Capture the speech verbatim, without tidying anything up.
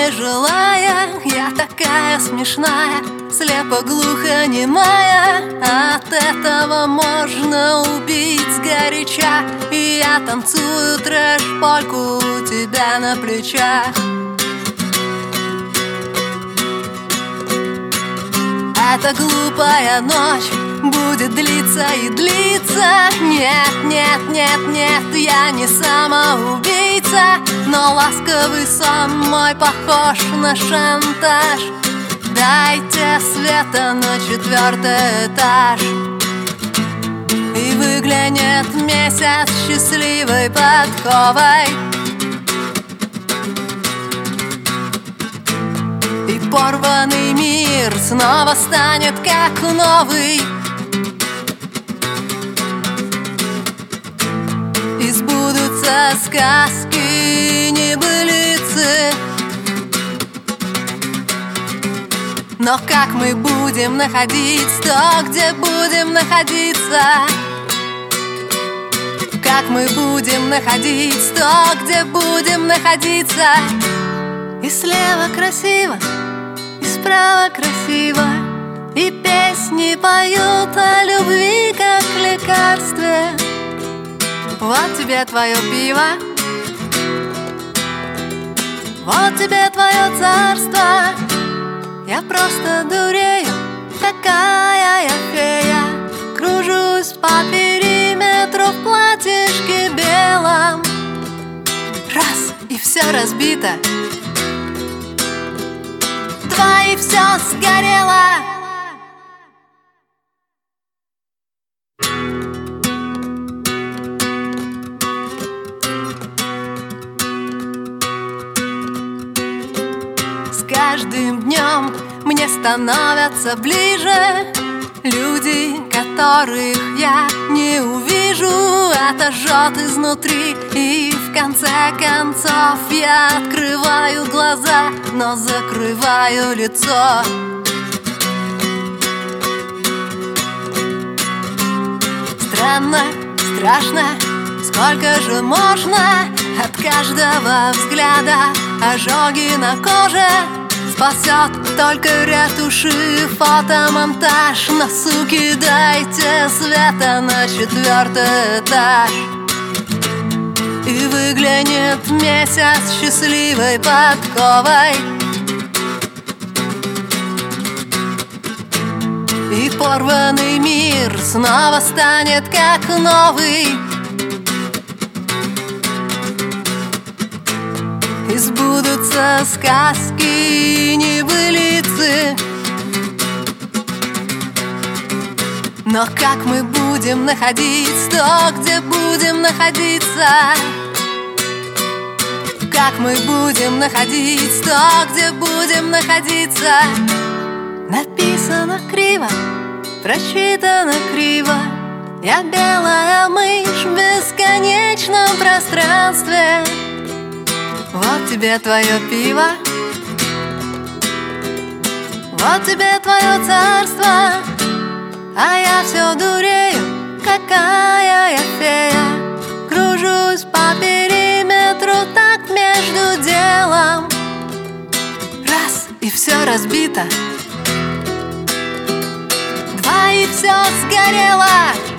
не желая. Я такая смешная, слепо-глухонемая. От этого можно убить сгоряча. И я танцую трэш-польку у тебя на плечах. Эта глупая ночь будет длиться и длиться. Нет, нет, нет, нет, я не самоубийца, но ласковый сон мой похож на шантаж. Дайте света на четвертый этаж, и выглянет месяц счастливой подковой. И порванный мир снова станет как новый. И сбудутся сказки, небылицы. Но как мы будем находить то, где будем находиться? Как мы будем находить то, где будем находиться? И слева красиво, и справа красиво, и песни поют о любви, как лекарстве. Вот тебе твое пиво, вот тебе твое царство. Я просто дурею, такая я фея. Кружусь по периметру в платьишке белом. Раз, и все разбито. Два, и все сгорело. С каждым днем мне становятся ближе люди, которых я не увижу. Это жжет изнутри, и в конце концов я открываю глаза, но закрываю лицо. Странно, страшно, сколько же можно от каждого взгляда? Ожоги на коже спасет только ретуши, фотомонтаж. Но, суки, дайте света на четвертый этаж, и выглянет месяц счастливой подковой. И порванный мир снова станет как новый. И сбудутся сказки, небылицы. Но как мы будем находить то, где будем находиться? Как мы будем находить то, где будем находиться? Написано криво, прочитано криво. Я белая мышь в бесконечном пространстве. Вот тебе твое пиво, вот тебе твое царство. А я все дурею, какая я фея. Кружусь по периметру так между делом. Раз, и все разбито. Два, и все сгорело.